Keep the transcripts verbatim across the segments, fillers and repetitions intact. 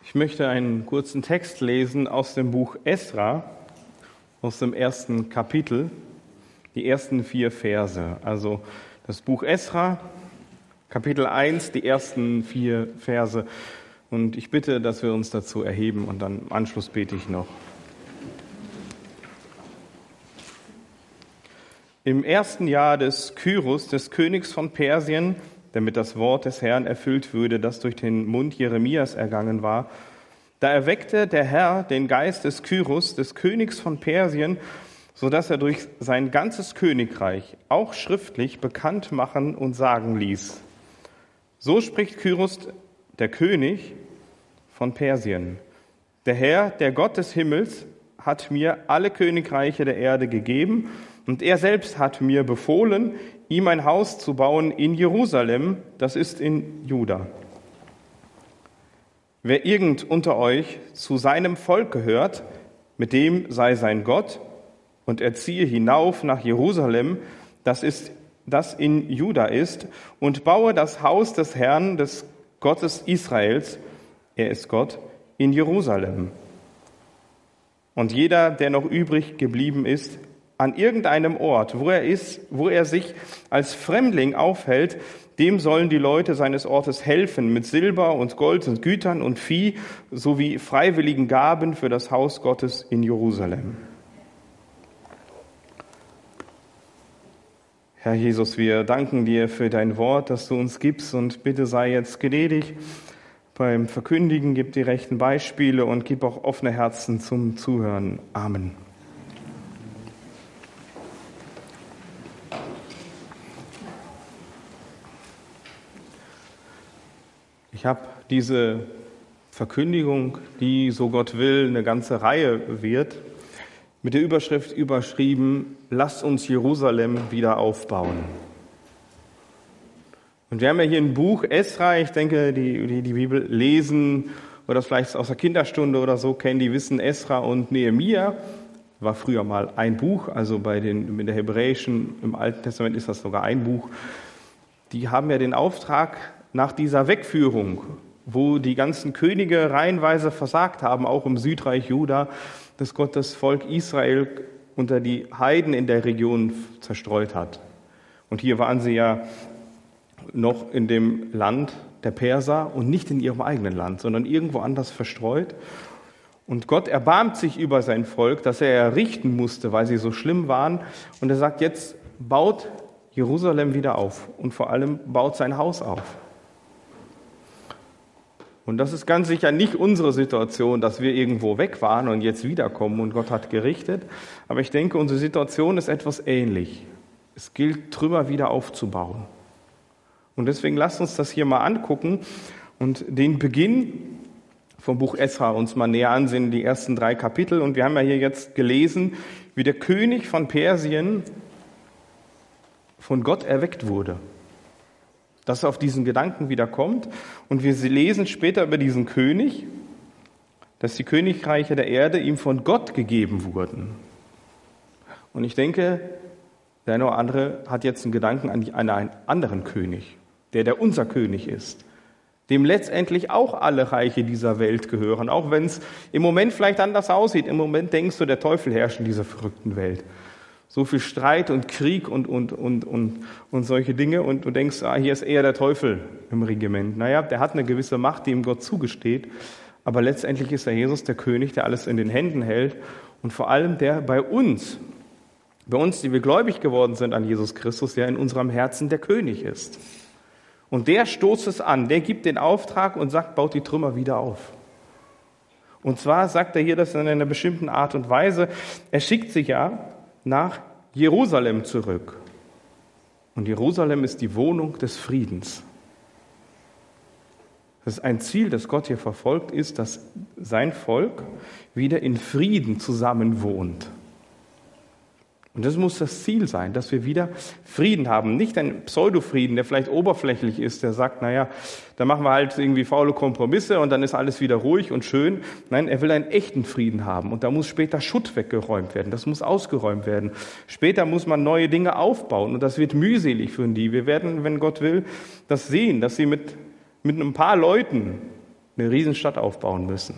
Ich möchte einen kurzen Text lesen aus dem Buch Esra, aus dem ersten Kapitel, die ersten vier Verse. Also das Buch Esra, Kapitel eins, die ersten vier Verse. Und ich bitte, dass wir uns dazu erheben und dann im Anschluss bete ich noch. Im ersten Jahr des Kyrus, des Königs von Persien, damit das Wort des Herrn erfüllt würde, das durch den Mund Jeremias ergangen war, da erweckte der Herr den Geist des Kyrus, des Königs von Persien, so dass er durch sein ganzes Königreich auch schriftlich bekannt machen und sagen ließ. So spricht Kyrus, der König von Persien. Der Herr, der Gott des Himmels, hat mir alle Königreiche der Erde gegeben und er selbst hat mir befohlen, ihm ein Haus zu bauen in Jerusalem, das ist in Juda. Wer irgend unter euch zu seinem Volk gehört, mit dem sei sein Gott, und er ziehe hinauf nach Jerusalem, das ist, das in Juda ist, und baue das Haus des Herrn, des Gottes Israels, er ist Gott, in Jerusalem. Und jeder, der noch übrig geblieben ist, an irgendeinem Ort, wo er ist, wo er sich als Fremdling aufhält, dem sollen die Leute seines Ortes helfen mit Silber und Gold und Gütern und Vieh sowie freiwilligen Gaben für das Haus Gottes in Jerusalem. Herr Jesus, wir danken dir für dein Wort, das du uns gibst, und bitte sei jetzt gnädig beim Verkündigen, gib die rechten Beispiele und gib auch offene Herzen zum Zuhören. Amen. Ich habe diese Verkündigung, die, so Gott will, eine ganze Reihe wird, mit der Überschrift überschrieben, lasst uns Jerusalem wieder aufbauen. Und wir haben ja hier ein Buch, Esra, ich denke, die, die die Bibel lesen oder das vielleicht aus der Kinderstunde oder so kennen, die wissen, Esra und Nehemia war früher mal ein Buch, also bei den, in der hebräischen, im Alten Testament ist das sogar ein Buch. Die haben ja den Auftrag, nach dieser Wegführung, wo die ganzen Könige reihenweise versagt haben, auch im Südreich Juda, dass Gott das Volk Israel unter die Heiden in der Region zerstreut hat. Und hier waren sie ja noch in dem Land der Perser und nicht in ihrem eigenen Land, sondern irgendwo anders verstreut. Und Gott erbarmt sich über sein Volk, das er errichten musste, weil sie so schlimm waren. Und er sagt, jetzt baut Jerusalem wieder auf und vor allem baut sein Haus auf. Und das ist ganz sicher nicht unsere Situation, dass wir irgendwo weg waren und jetzt wiederkommen und Gott hat gerichtet. Aber ich denke, unsere Situation ist etwas ähnlich. Es gilt, Trümmer wieder aufzubauen. Und deswegen lasst uns das hier mal angucken und den Beginn vom Buch Esra uns mal näher ansehen, die ersten drei Kapitel. Und wir haben ja hier jetzt gelesen, wie der König von Persien von Gott erweckt wurde. Dass er auf diesen Gedanken wieder kommt. Und wir lesen später über diesen König, dass die Königreiche der Erde ihm von Gott gegeben wurden. Und ich denke, der eine oder andere hat jetzt einen Gedanken an einen anderen König, der der unser König ist, dem letztendlich auch alle Reiche dieser Welt gehören, auch wenn es im Moment vielleicht anders aussieht. Im Moment denkst du, der Teufel herrscht in dieser verrückten Welt. So viel Streit und Krieg und, und, und, und, und solche Dinge. Und du denkst, ah, hier ist eher der Teufel im Regiment. Naja, der hat eine gewisse Macht, die ihm Gott zugesteht. Aber letztendlich ist der Jesus der König, der alles in den Händen hält. Und vor allem der bei uns, bei uns, die wir gläubig geworden sind an Jesus Christus, der in unserem Herzen der König ist. Und der stoßt es an, der gibt den Auftrag und sagt, baut die Trümmer wieder auf. Und zwar sagt er hier das in einer bestimmten Art und Weise. Er schickt sich ja nach Jerusalem zurück. Und Jerusalem ist die Wohnung des Friedens. Das ist ein Ziel, das Gott hier verfolgt, ist, dass sein Volk wieder in Frieden zusammen wohnt. Und das muss das Ziel sein, dass wir wieder Frieden haben. Nicht ein Pseudofrieden, der vielleicht oberflächlich ist, der sagt, naja, da machen wir halt irgendwie faule Kompromisse und dann ist alles wieder ruhig und schön. Nein, er will einen echten Frieden haben. Und da muss später Schutt weggeräumt werden. Das muss ausgeräumt werden. Später muss man neue Dinge aufbauen. Und das wird mühselig für die. Wir werden, wenn Gott will, das sehen, dass sie mit, mit ein paar Leuten eine Riesenstadt aufbauen müssen.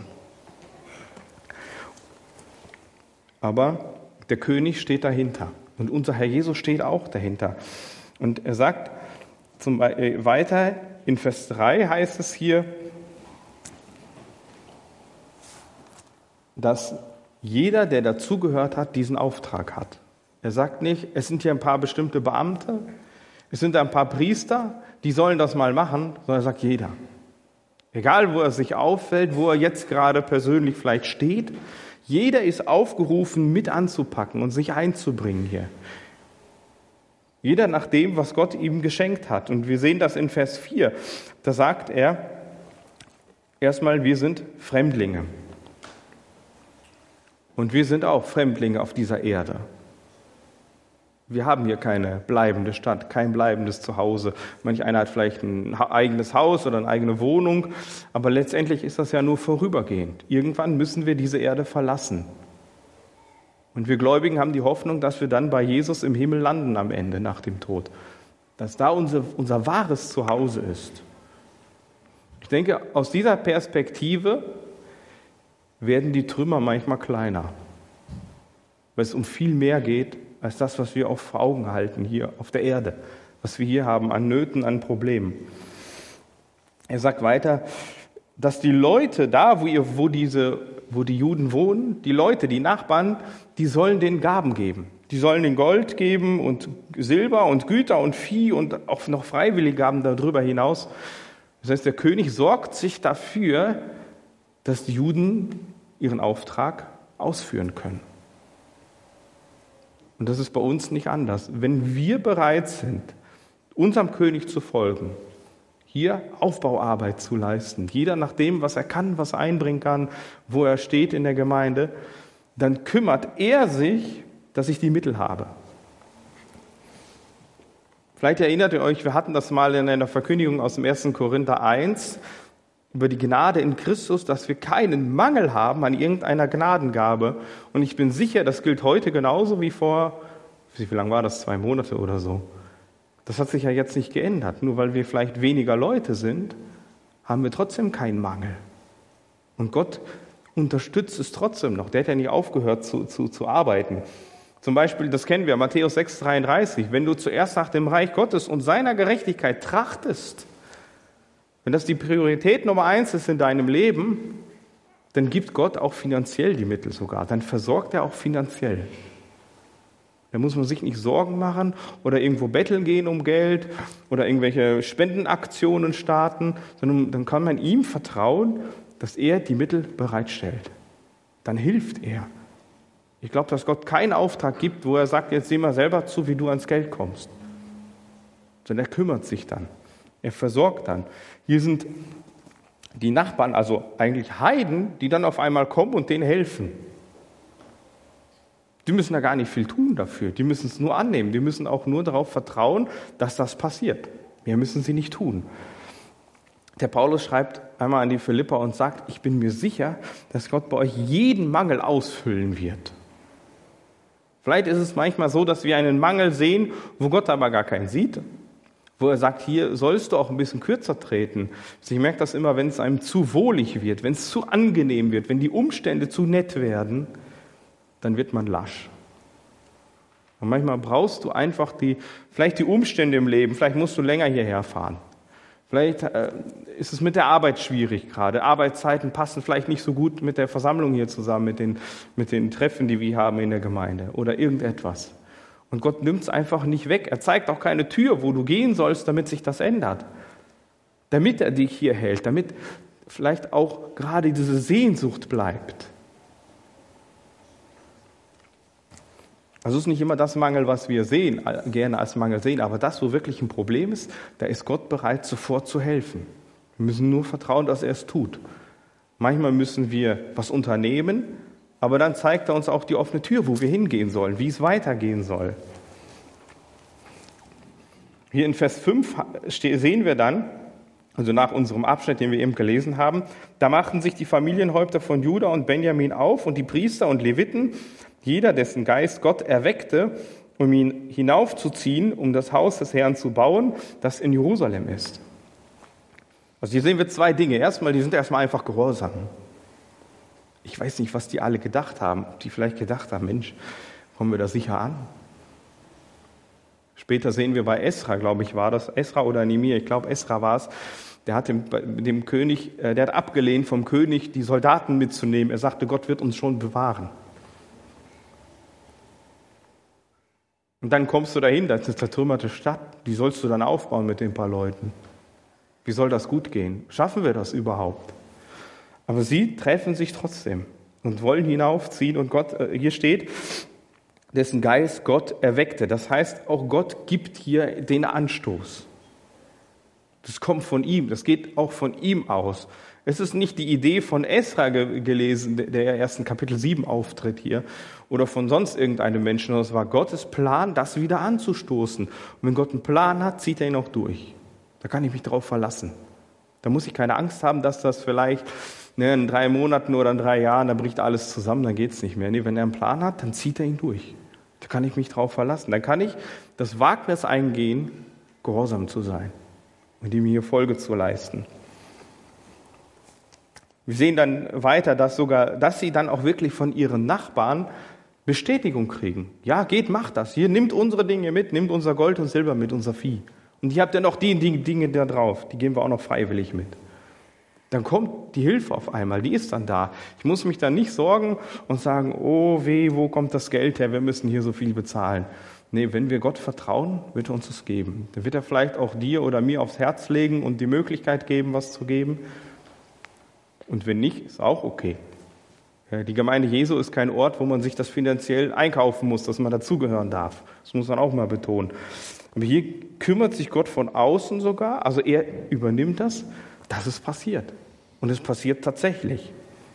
Aber der König steht dahinter und unser Herr Jesus steht auch dahinter. Und er sagt zum, äh, weiter, in Vers drei heißt es hier, dass jeder, der dazugehört hat, diesen Auftrag hat. Er sagt nicht, es sind hier ein paar bestimmte Beamte, es sind ein paar Priester, die sollen das mal machen, sondern er sagt jeder. Egal, wo er sich auffällt, wo er jetzt gerade persönlich vielleicht steht, jeder ist aufgerufen, mit anzupacken und sich einzubringen hier. Jeder nach dem, was Gott ihm geschenkt hat. Und wir sehen das in Vers vier. Da sagt er erstmal, wir sind Fremdlinge. Und wir sind auch Fremdlinge auf dieser Erde. Wir haben hier keine bleibende Stadt, kein bleibendes Zuhause. Manch einer hat vielleicht ein eigenes Haus oder eine eigene Wohnung, aber letztendlich ist das ja nur vorübergehend. Irgendwann müssen wir diese Erde verlassen. Und wir Gläubigen haben die Hoffnung, dass wir dann bei Jesus im Himmel landen am Ende, nach dem Tod. Dass da unser, unser wahres Zuhause ist. Ich denke, aus dieser Perspektive werden die Trümmer manchmal kleiner, weil es um viel mehr geht, als das, was wir auch vor Augen halten hier auf der Erde, was wir hier haben an Nöten, an Problemen. Er sagt weiter, dass die Leute da, wo, ihr, wo, diese, wo die Juden wohnen, die Leute, die Nachbarn, die sollen denen Gaben geben. Die sollen den Gold geben und Silber und Güter und Vieh und auch noch freiwillige Gaben darüber hinaus. Das heißt, der König sorgt sich dafür, dass die Juden ihren Auftrag ausführen können. Und das ist bei uns nicht anders. Wenn wir bereit sind, unserem König zu folgen, hier Aufbauarbeit zu leisten, jeder nach dem, was er kann, was er einbringen kann, wo er steht in der Gemeinde, dann kümmert er sich, dass ich die Mittel habe. Vielleicht erinnert ihr euch, wir hatten das mal in einer Verkündigung aus dem ersten Korinther eins, über die Gnade in Christus, dass wir keinen Mangel haben an irgendeiner Gnadengabe. Und ich bin sicher, das gilt heute genauso wie vor, wie lange war das, zwei Monate oder so. Das hat sich ja jetzt nicht geändert. Nur weil wir vielleicht weniger Leute sind, haben wir trotzdem keinen Mangel. Und Gott unterstützt es trotzdem noch. Der hat ja nicht aufgehört zu, zu, zu arbeiten. Zum Beispiel, das kennen wir, Matthäus sechs dreiunddreißig. Wenn du zuerst nach dem Reich Gottes und seiner Gerechtigkeit trachtest, wenn das die Priorität Nummer eins ist in deinem Leben, dann gibt Gott auch finanziell die Mittel sogar. Dann versorgt er auch finanziell. Da muss man sich nicht Sorgen machen oder irgendwo betteln gehen um Geld oder irgendwelche Spendenaktionen starten, sondern dann kann man ihm vertrauen, dass er die Mittel bereitstellt. Dann hilft er. Ich glaube, dass Gott keinen Auftrag gibt, wo er sagt, jetzt sieh mal selber zu, wie du ans Geld kommst. Sondern er kümmert sich dann. Er versorgt dann. Hier sind die Nachbarn, also eigentlich Heiden, die dann auf einmal kommen und denen helfen. Die müssen da gar nicht viel tun dafür. Die müssen es nur annehmen. Die müssen auch nur darauf vertrauen, dass das passiert. Mehr müssen sie nicht tun. Der Paulus schreibt einmal an die Philipper und sagt, ich bin mir sicher, dass Gott bei euch jeden Mangel ausfüllen wird. Vielleicht ist es manchmal so, dass wir einen Mangel sehen, wo Gott aber gar keinen sieht. Wo er sagt, hier sollst du auch ein bisschen kürzer treten. Ich merke das immer, wenn es einem zu wohlig wird, wenn es zu angenehm wird, wenn die Umstände zu nett werden, dann wird man lasch. Und manchmal brauchst du einfach die, vielleicht die Umstände im Leben, vielleicht musst du länger hierher fahren. Vielleicht äh, ist es mit der Arbeit schwierig gerade. Arbeitszeiten passen vielleicht nicht so gut mit der Versammlung hier zusammen, mit den, mit den Treffen, die wir haben in der Gemeinde oder irgendetwas. Und Gott nimmt es einfach nicht weg. Er zeigt auch keine Tür, wo du gehen sollst, damit sich das ändert. Damit er dich hier hält, damit vielleicht auch gerade diese Sehnsucht bleibt. Also es ist nicht immer das Mangel, was wir sehen, gerne als Mangel sehen, aber das, wo wirklich ein Problem ist, da ist Gott bereit, sofort zu helfen. Wir müssen nur vertrauen, dass er es tut. Manchmal müssen wir was unternehmen, aber dann zeigt er uns auch die offene Tür, wo wir hingehen sollen, wie es weitergehen soll. Hier in Vers fünf sehen wir dann, also nach unserem Abschnitt, den wir eben gelesen haben, da machten sich die Familienhäupter von Juda und Benjamin auf und die Priester und Leviten, jeder, dessen Geist Gott erweckte, um ihn hinaufzuziehen, um das Haus des Herrn zu bauen, das in Jerusalem ist. Also hier sehen wir zwei Dinge. Erstmal, die sind erstmal einfach gehorsam. Ich weiß nicht, was die alle gedacht haben. Ob die vielleicht gedacht haben, Mensch, kommen wir da sicher an? Später sehen wir bei Esra, glaube ich, war das, Esra oder Nehemia, ich glaube, Esra war es, der hat dem, dem König, der hat abgelehnt vom König, die Soldaten mitzunehmen. Er sagte, Gott wird uns schon bewahren. Und dann kommst du dahin, das ist eine zertrümmerte Stadt, die sollst du dann aufbauen mit den paar Leuten. Wie soll das gut gehen? Schaffen wir das überhaupt? Aber sie treffen sich trotzdem und wollen hinaufziehen und Gott, hier steht, dessen Geist Gott erweckte. Das heißt, auch Gott gibt hier den Anstoß. Das kommt von ihm, das geht auch von ihm aus. Es ist nicht die Idee von Esra gelesen, der erst in Kapitel sieben auftritt hier, oder von sonst irgendeinem Menschen, sondern es war Gottes Plan, das wieder anzustoßen. Und wenn Gott einen Plan hat, zieht er ihn auch durch. Da kann ich mich drauf verlassen. Da muss ich keine Angst haben, dass das vielleicht ne, in drei Monaten oder in drei Jahren, da bricht alles zusammen, dann geht's nicht mehr. Nee, wenn er einen Plan hat, dann zieht er ihn durch. Da kann ich mich drauf verlassen. Dann kann ich das Wagnis eingehen, gehorsam zu sein und ihm hier Folge zu leisten. Wir sehen dann weiter, dass sogar, dass sie dann auch wirklich von ihren Nachbarn Bestätigung kriegen. Ja, geht, macht das. Hier, nimmt unsere Dinge mit, nimmt unser Gold und Silber mit, unser Vieh. Und hier habt ihr noch die, die Dinge da drauf, die geben wir auch noch freiwillig mit. Dann kommt die Hilfe auf einmal, die ist dann da. Ich muss mich dann nicht sorgen und sagen, oh weh, wo kommt das Geld her, wir müssen hier so viel bezahlen. Nee, wenn wir Gott vertrauen, wird er uns das geben. Dann wird er vielleicht auch dir oder mir aufs Herz legen und die Möglichkeit geben, was zu geben. Und wenn nicht, ist auch okay. Die Gemeinde Jesu ist kein Ort, wo man sich das finanziell einkaufen muss, dass man dazugehören darf. Das muss man auch mal betonen. Aber hier kümmert sich Gott von außen sogar, also er übernimmt das, dass es passiert. Und es passiert tatsächlich.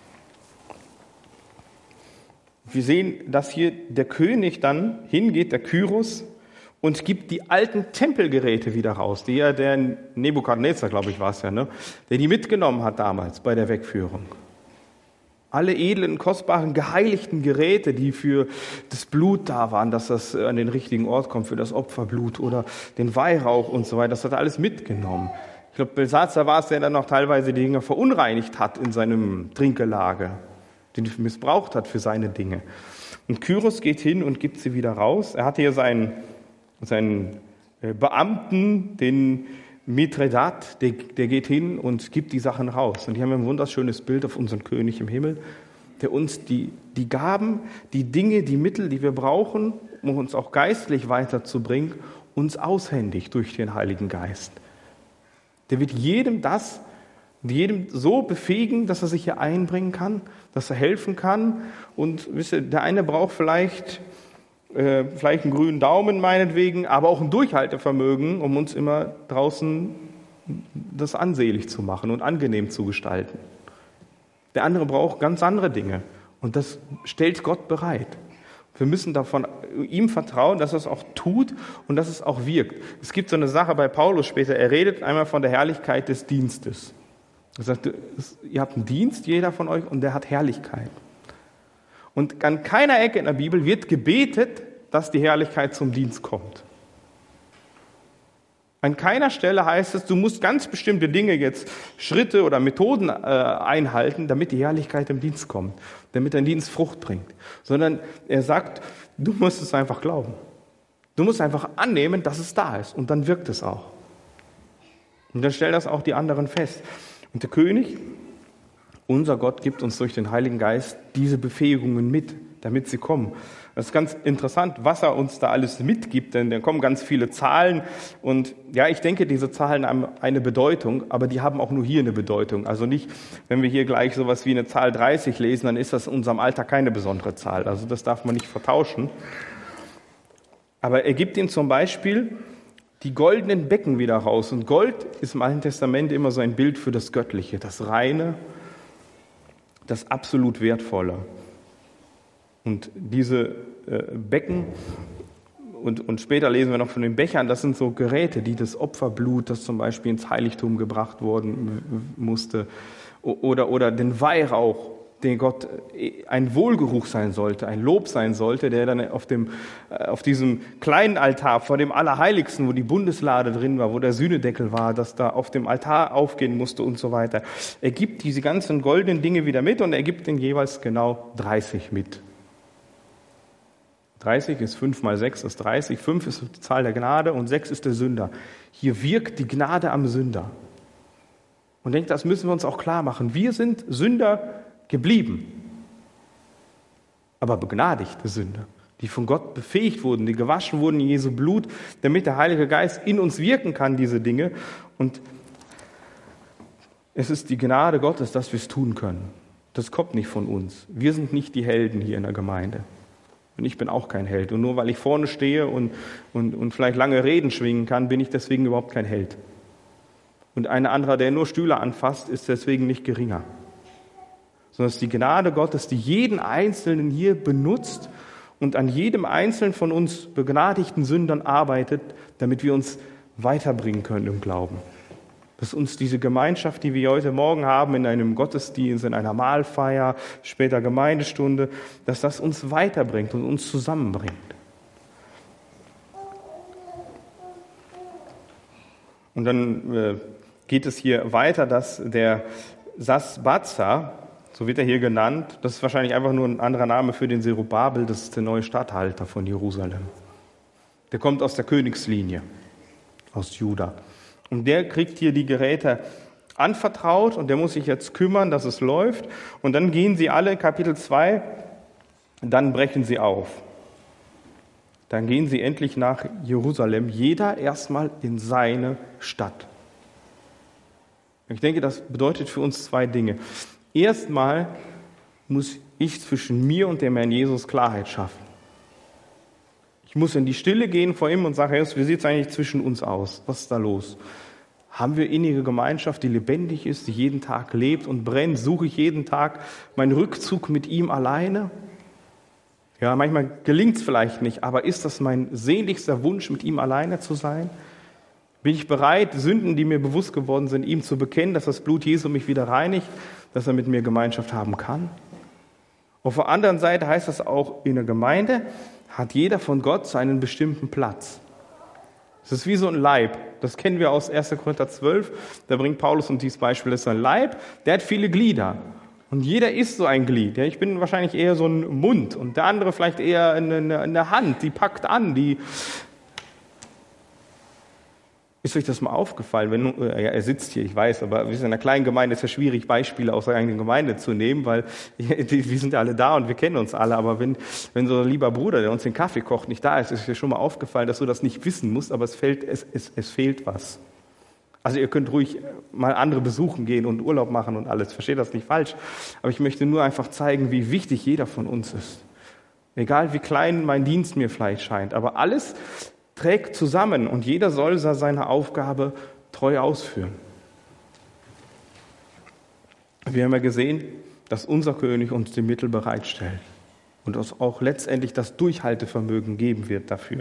Wir sehen, dass hier der König dann hingeht, der Kyros, und gibt die alten Tempelgeräte wieder raus, die ja der Nebukadnezar, glaube ich, war es ja, ne, der die mitgenommen hat damals bei der Wegführung. Alle edlen, kostbaren, geheiligten Geräte, die für das Blut da waren, dass das an den richtigen Ort kommt, für das Opferblut oder den Weihrauch und so weiter, das hat er alles mitgenommen. Ich glaube, Belsazar war es, der dann noch teilweise die Dinge verunreinigt hat in seinem Trinkgelage, den missbraucht hat für seine Dinge. Und Kyros geht hin und gibt sie wieder raus. Er hat hier seinen, seinen Beamten, den Mithredat, der, der geht hin und gibt die Sachen raus. Und hier haben wir ein wunderschönes Bild auf unseren König im Himmel, der uns die, die Gaben, die Dinge, die Mittel, die wir brauchen, um uns auch geistlich weiterzubringen, uns aushändigt durch den Heiligen Geist. Der wird jedem das, jedem so befähigen, dass er sich hier einbringen kann, dass er helfen kann. Und wisst ihr, der eine braucht vielleicht, äh, vielleicht einen grünen Daumen meinetwegen, aber auch ein Durchhaltevermögen, um uns immer draußen das ansehlich zu machen und angenehm zu gestalten. Der andere braucht ganz andere Dinge. Und das stellt Gott bereit. Wir müssen davon ihm vertrauen, dass er es auch tut und dass es auch wirkt. Es gibt so eine Sache bei Paulus später, er redet einmal von der Herrlichkeit des Dienstes. Er sagt, ihr habt einen Dienst, jeder von euch, und der hat Herrlichkeit. Und an keiner Ecke in der Bibel wird gebetet, dass die Herrlichkeit zum Dienst kommt. An keiner Stelle heißt es, du musst ganz bestimmte Dinge jetzt, Schritte oder Methoden äh, einhalten, damit die Herrlichkeit im Dienst kommt, damit dein Dienst Frucht bringt. Sondern er sagt, du musst es einfach glauben. Du musst einfach annehmen, dass es da ist, und dann wirkt es auch. Und dann stellen das auch die anderen fest. Und der König, unser Gott, gibt uns durch den Heiligen Geist diese Befähigungen mit, damit sie kommen. Das ist ganz interessant, was er uns da alles mitgibt, denn da kommen ganz viele Zahlen. Und ja, ich denke, diese Zahlen haben eine Bedeutung, aber die haben auch nur hier eine Bedeutung. Also nicht, wenn wir hier gleich sowas wie eine Zahl dreißig lesen, dann ist das in unserem Alltag keine besondere Zahl. Also das darf man nicht vertauschen. Aber er gibt ihnen zum Beispiel die goldenen Becken wieder raus. Und Gold ist im Alten Testament immer so ein Bild für das Göttliche, das Reine, das absolut Wertvolle. Und diese äh, Becken, und, und später lesen wir noch von den Bechern, das sind so Geräte, die das Opferblut, das zum Beispiel ins Heiligtum gebracht worden musste, oder, oder den Weihrauch, den Gott ein Wohlgeruch sein sollte, ein Lob sein sollte, der dann auf, dem, auf diesem kleinen Altar vor dem Allerheiligsten, wo die Bundeslade drin war, wo der Sühnedeckel war, dass da auf dem Altar aufgehen musste und so weiter. Er gibt diese ganzen goldenen Dinge wieder mit und er gibt den jeweils genau dreißig mit. dreißig ist fünf mal sechs ist dreißig, fünf ist die Zahl der Gnade und sechs ist der Sünder. Hier wirkt die Gnade am Sünder. Und ich denke, das müssen wir uns auch klar machen. Wir sind Sünder geblieben, aber begnadigte Sünder, die von Gott befähigt wurden, die gewaschen wurden in Jesu Blut, damit der Heilige Geist in uns wirken kann, diese Dinge. Und es ist die Gnade Gottes, dass wir es tun können. Das kommt nicht von uns. Wir sind nicht die Helden hier in der Gemeinde. Und ich bin auch kein Held. Und nur weil ich vorne stehe und, und, und vielleicht lange Reden schwingen kann, bin ich deswegen überhaupt kein Held. Und ein anderer, der nur Stühle anfasst, ist deswegen nicht geringer. Sondern es ist die Gnade Gottes, die jeden Einzelnen hier benutzt und an jedem Einzelnen von uns begnadigten Sündern arbeitet, damit wir uns weiterbringen können im Glauben. Dass uns diese Gemeinschaft, die wir heute Morgen haben, in einem Gottesdienst, in einer Mahlfeier, später Gemeindestunde, dass das uns weiterbringt und uns zusammenbringt. Und dann äh, geht es hier weiter, dass der Sasbatza, so wird er hier genannt, das ist wahrscheinlich einfach nur ein anderer Name für den Zerubabel, das ist der neue Statthalter von Jerusalem. Der kommt aus der Königslinie, aus Juda. Und der kriegt hier die Geräte anvertraut und der muss sich jetzt kümmern, dass es läuft. Und dann gehen sie alle, Kapitel zwei, dann brechen sie auf. Dann gehen sie endlich nach Jerusalem, jeder erstmal in seine Stadt. Ich denke, das bedeutet für uns zwei Dinge. Erstmal muss ich zwischen mir und dem Herrn Jesus Klarheit schaffen. Ich muss in die Stille gehen vor ihm und sagen, Jesus, wie sieht es eigentlich zwischen uns aus? Was ist da los? Haben wir innige Gemeinschaft, die lebendig ist, die jeden Tag lebt und brennt? Suche ich jeden Tag meinen Rückzug mit ihm alleine? Ja, manchmal gelingt es vielleicht nicht, aber ist das mein sehnlichster Wunsch, mit ihm alleine zu sein? Bin ich bereit, Sünden, die mir bewusst geworden sind, ihm zu bekennen, dass das Blut Jesu mich wieder reinigt, dass er mit mir Gemeinschaft haben kann? Auf der anderen Seite heißt das auch, in der Gemeinde hat jeder von Gott seinen bestimmten Platz. Es ist wie so ein Leib. Das kennen wir aus erster Korinther zwölf. Da bringt Paulus uns dieses Beispiel. Das ist ein Leib, der hat viele Glieder. Und jeder ist so ein Glied. Ich bin wahrscheinlich eher so ein Mund und der andere vielleicht eher eine, eine Hand, die packt an, die... Ist euch das mal aufgefallen? Wenn, ja, er sitzt hier, ich weiß, aber in einer kleinen Gemeinde ist es ja schwierig, Beispiele aus der eigenen Gemeinde zu nehmen, weil die, wir sind ja alle da und wir kennen uns alle. Aber wenn, wenn so ein lieber Bruder, der uns den Kaffee kocht, nicht da ist, ist dir schon mal aufgefallen, dass du das nicht wissen musst, aber es fehlt, es, es, es fehlt was. Also ihr könnt ruhig mal andere besuchen gehen und Urlaub machen und alles. Versteht das nicht falsch. Aber ich möchte nur einfach zeigen, wie wichtig jeder von uns ist. Egal wie klein mein Dienst mir vielleicht scheint, aber alles trägt zusammen und jeder soll seine Aufgabe treu ausführen. Wir haben ja gesehen, dass unser König uns die Mittel bereitstellt und uns auch letztendlich das Durchhaltevermögen geben wird dafür.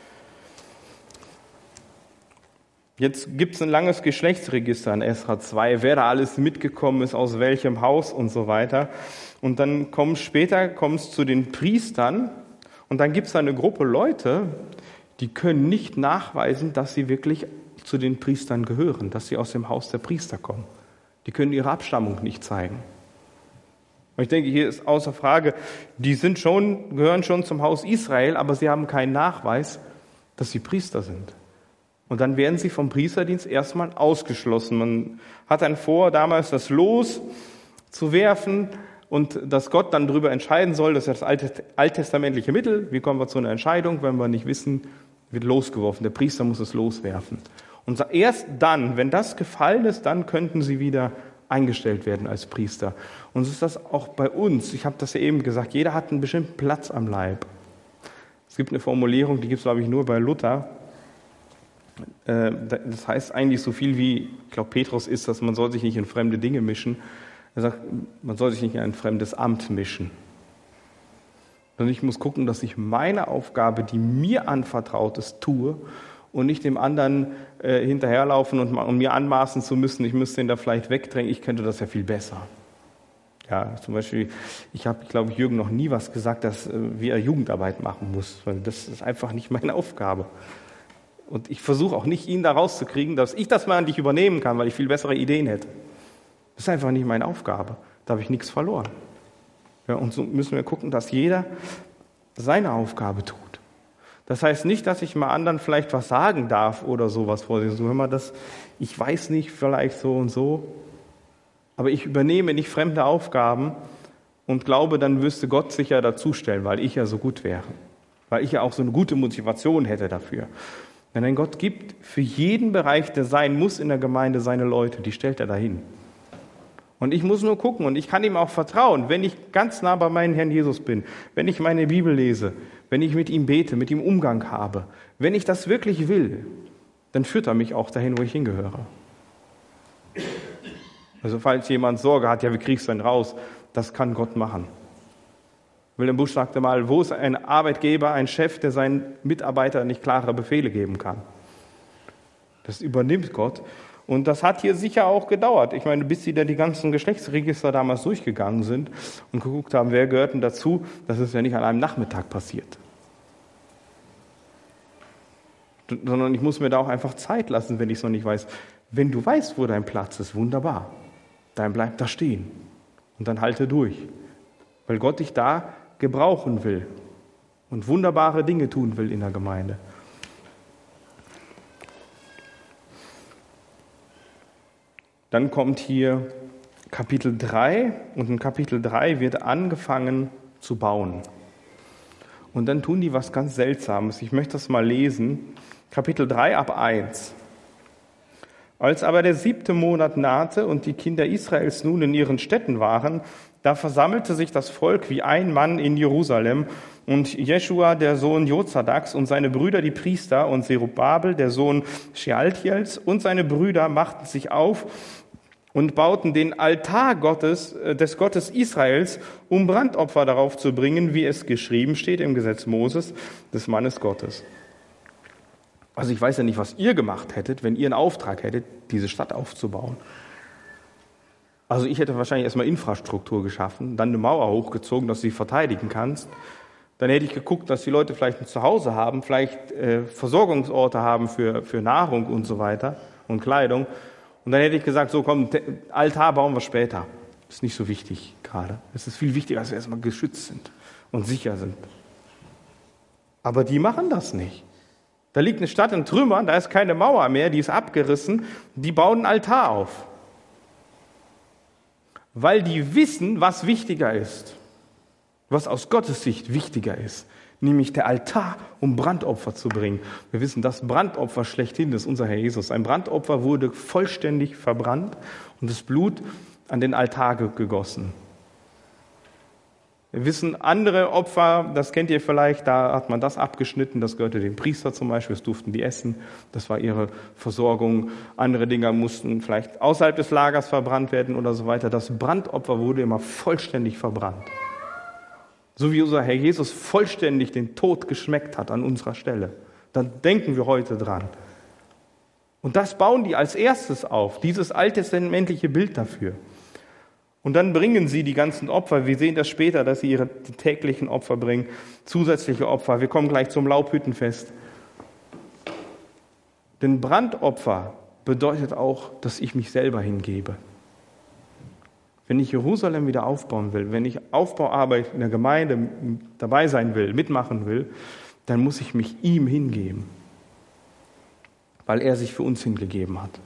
Jetzt gibt es ein langes Geschlechtsregister in Esra zwei, wer da alles mitgekommen ist, aus welchem Haus und so weiter. Und dann kommt später kommt es zu den Priestern und dann gibt es eine Gruppe Leute, die können nicht nachweisen, dass sie wirklich zu den Priestern gehören, dass sie aus dem Haus der Priester kommen. Die können ihre Abstammung nicht zeigen. Und ich denke, hier ist außer Frage, die sind schon, gehören schon zum Haus Israel, aber sie haben keinen Nachweis, dass sie Priester sind. Und dann werden sie vom Priesterdienst erstmal ausgeschlossen. Man hat dann vor, damals das Los zu werfen und dass Gott dann darüber entscheiden soll, das ist das alte, alttestamentliche Mittel. Wie kommen wir zu einer Entscheidung, wenn wir nicht wissen, wird losgeworfen. Der Priester muss es loswerfen. Und erst dann, wenn das gefallen ist, dann könnten sie wieder eingestellt werden als Priester. Und so ist das auch bei uns. Ich habe das ja eben gesagt, jeder hat einen bestimmten Platz am Leib. Es gibt eine Formulierung, die gibt es, glaube ich, nur bei Luther. Das heißt eigentlich so viel wie, ich glaube, Petrus ist, dass man soll sich nicht in fremde Dinge mischen. Er sagt, man soll sich nicht in ein fremdes Amt mischen. Und ich muss gucken, dass ich meine Aufgabe, die mir anvertraut ist, tue und nicht dem anderen äh, hinterherlaufen und, und mir anmaßen zu müssen, ich müsste ihn da vielleicht wegdrängen, ich könnte das ja viel besser. Ja, zum Beispiel, ich habe, glaube ich, Jürgen noch nie was gesagt, dass äh, wie er Jugendarbeit machen muss, weil das ist einfach nicht meine Aufgabe. Und ich versuche auch nicht, ihn da rauszukriegen, dass ich das mal an dich übernehmen kann, weil ich viel bessere Ideen hätte. Das ist einfach nicht meine Aufgabe. Da habe ich nichts verloren. Ja, und so müssen wir gucken, dass jeder seine Aufgabe tut. Das heißt nicht, dass ich mal anderen vielleicht was sagen darf oder sowas vor sich. So, hör mal, das, ich weiß nicht, vielleicht so und so. Aber ich übernehme nicht fremde Aufgaben und glaube, dann müsste Gott sich ja dazustellen, weil ich ja so gut wäre. Weil ich ja auch so eine gute Motivation hätte dafür. Denn Gott gibt für jeden Bereich, der sein muss in der Gemeinde, seine Leute. Die stellt er dahin. Und ich muss nur gucken und ich kann ihm auch vertrauen, wenn ich ganz nah bei meinem Herrn Jesus bin, wenn ich meine Bibel lese, wenn ich mit ihm bete, mit ihm Umgang habe, wenn ich das wirklich will, dann führt er mich auch dahin, wo ich hingehöre. Also falls jemand Sorge hat, ja, wie kriegst du denn raus? Das kann Gott machen. Wilhelm Busch sagte mal, wo ist ein Arbeitgeber, ein Chef, der seinen Mitarbeitern nicht klare Befehle geben kann? Das übernimmt Gott. Und das hat hier sicher auch gedauert. Ich meine, bis sie da die ganzen Geschlechtsregister damals durchgegangen sind und geguckt haben, wer gehört denn dazu, das ist ja nicht an einem Nachmittag passiert. Sondern ich muss mir da auch einfach Zeit lassen, wenn ich es noch nicht weiß. Wenn du weißt, wo dein Platz ist, wunderbar. Dann bleib da stehen und dann halte durch. Weil Gott dich da gebrauchen will und wunderbare Dinge tun will in der Gemeinde. Dann kommt hier Kapitel drei und in Kapitel drei wird angefangen zu bauen. Und dann tun die was ganz Seltsames. Ich möchte das mal lesen. Kapitel drei ab eins. Als aber der siebte Monat nahte und die Kinder Israels nun in ihren Städten waren, da versammelte sich das Volk wie ein Mann in Jerusalem, und Jeschua, der Sohn Jozadaks, und seine Brüder, die Priester, und Zerubabel, der Sohn Shealtiels, und seine Brüder machten sich auf und bauten den Altar Gottes, des Gottes Israels, um Brandopfer darauf zu bringen, wie es geschrieben steht im Gesetz Moses, des Mannes Gottes. Also ich weiß ja nicht, was ihr gemacht hättet, wenn ihr einen Auftrag hättet, diese Stadt aufzubauen. Also ich hätte wahrscheinlich erstmal Infrastruktur geschaffen, dann eine Mauer hochgezogen, dass du sie verteidigen kannst. Dann hätte ich geguckt, dass die Leute vielleicht ein Zuhause haben, vielleicht äh, Versorgungsorte haben für, für Nahrung und so weiter und Kleidung. Und dann hätte ich gesagt, so komm, Altar bauen wir später. Das ist nicht so wichtig gerade. Es ist viel wichtiger, dass wir erstmal geschützt sind und sicher sind. Aber die machen das nicht. Da liegt eine Stadt in Trümmern, da ist keine Mauer mehr, die ist abgerissen. Die bauen einen Altar auf. Weil die wissen, was wichtiger ist. Was aus Gottes Sicht wichtiger ist. Nämlich der Altar, um Brandopfer zu bringen. Wir wissen, das Brandopfer schlechthin ist unser Herr Jesus. Ein Brandopfer wurde vollständig verbrannt und das Blut an den Altar gegossen. Wir wissen, andere Opfer, das kennt ihr vielleicht, da hat man das abgeschnitten, das gehörte dem Priester zum Beispiel, das durften die essen, das war ihre Versorgung. Andere Dinge mussten vielleicht außerhalb des Lagers verbrannt werden oder so weiter. Das Brandopfer wurde immer vollständig verbrannt. So wie unser Herr Jesus vollständig den Tod geschmeckt hat an unserer Stelle. Dann denken wir heute dran. Und das bauen die als erstes auf, dieses alttestamentliche Bild dafür. Und dann bringen sie die ganzen Opfer. Wir sehen das später, dass sie ihre täglichen Opfer bringen, zusätzliche Opfer. Wir kommen gleich zum Laubhüttenfest. Denn Brandopfer bedeutet auch, dass ich mich selber hingebe. Wenn ich Jerusalem wieder aufbauen will, wenn ich Aufbauarbeit in der Gemeinde dabei sein will, mitmachen will, dann muss ich mich ihm hingeben, weil er sich für uns hingegeben hat.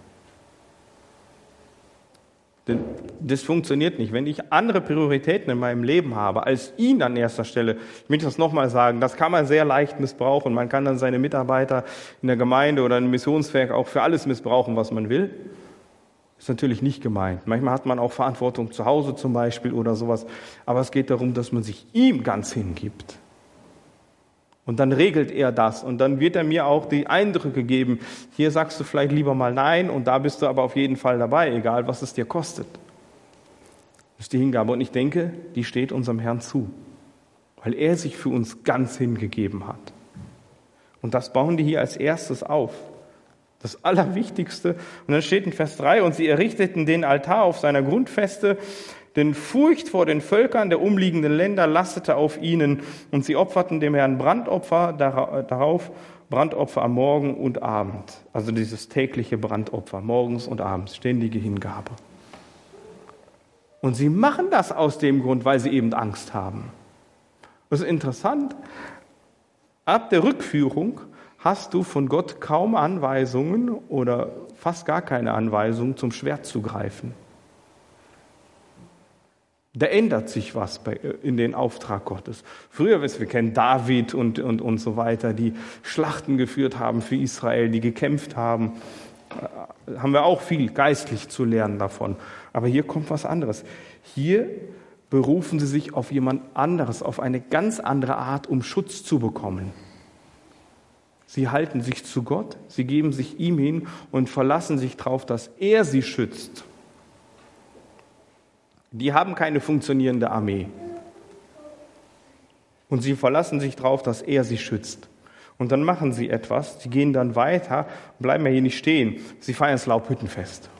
Denn das funktioniert nicht. Wenn ich andere Prioritäten in meinem Leben habe, als ihn an erster Stelle, ich möchte das nochmal sagen, das kann man sehr leicht missbrauchen. Man kann dann seine Mitarbeiter in der Gemeinde oder im Missionswerk auch für alles missbrauchen, was man will. Ist natürlich nicht gemeint. Manchmal hat man auch Verantwortung zu Hause zum Beispiel oder sowas. Aber es geht darum, dass man sich ihm ganz hingibt. Und dann regelt er das. Und dann wird er mir auch die Eindrücke geben. Hier sagst du vielleicht lieber mal nein und da bist du aber auf jeden Fall dabei, egal was es dir kostet. Das ist die Hingabe. Und ich denke, die steht unserem Herrn zu. Weil er sich für uns ganz hingegeben hat. Und das bauen die hier als erstes auf. Das Allerwichtigste. Und dann steht in Vers drei, und sie errichteten den Altar auf seiner Grundfeste, Denn Furcht vor den Völkern der umliegenden Länder lastete auf ihnen, und sie opferten dem Herrn Brandopfer darauf, Brandopfer am Morgen und Abend. Also dieses tägliche Brandopfer, morgens und abends, ständige Hingabe. Und sie machen das aus dem Grund, weil sie eben Angst haben. Das ist interessant. Ab der Rückführung hast du von Gott kaum Anweisungen oder fast gar keine Anweisungen, zum Schwert zu greifen. Da ändert sich was bei, in den Auftrag Gottes. Früher, wir kennen David und, und, und so weiter, die Schlachten geführt haben für Israel, die gekämpft haben. Haben wir auch viel geistlich zu lernen davon. Aber hier kommt was anderes. Hier berufen sie sich auf jemand anderes, auf eine ganz andere Art, um Schutz zu bekommen. Sie halten sich zu Gott, sie geben sich ihm hin und verlassen sich darauf, dass er sie schützt. Die haben keine funktionierende Armee. Und sie verlassen sich darauf, dass er sie schützt. Und dann machen sie etwas, sie gehen dann weiter, bleiben ja hier nicht stehen. Sie feiern das Laubhüttenfest.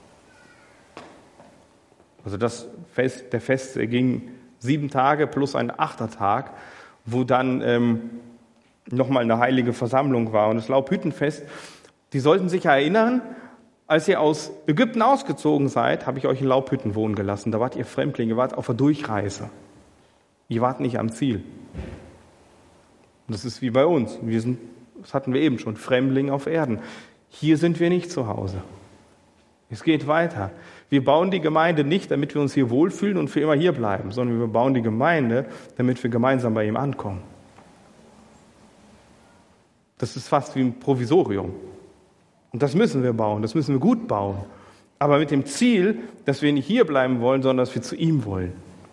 Also das Fest, der Fest ging sieben Tage plus ein Achtertag, wo dann ähm, nochmal eine heilige Versammlung war. Und das Laubhüttenfest, die sollten sich erinnern, als ihr aus Ägypten ausgezogen seid, habe ich euch in Laubhütten wohnen gelassen. Da wart ihr Fremdlinge, ihr wart auf der Durchreise. Ihr wart nicht am Ziel. Und das ist wie bei uns. Wir sind, das hatten wir eben schon, Fremdlinge auf Erden. Hier sind wir nicht zu Hause. Es geht weiter. Wir bauen die Gemeinde nicht, damit wir uns hier wohlfühlen und für immer hier bleiben, sondern wir bauen die Gemeinde, damit wir gemeinsam bei ihm ankommen. Das ist fast wie ein Provisorium. Und das müssen wir bauen, das müssen wir gut bauen. Aber mit dem Ziel, dass wir nicht hier bleiben wollen, sondern dass wir zu ihm wollen.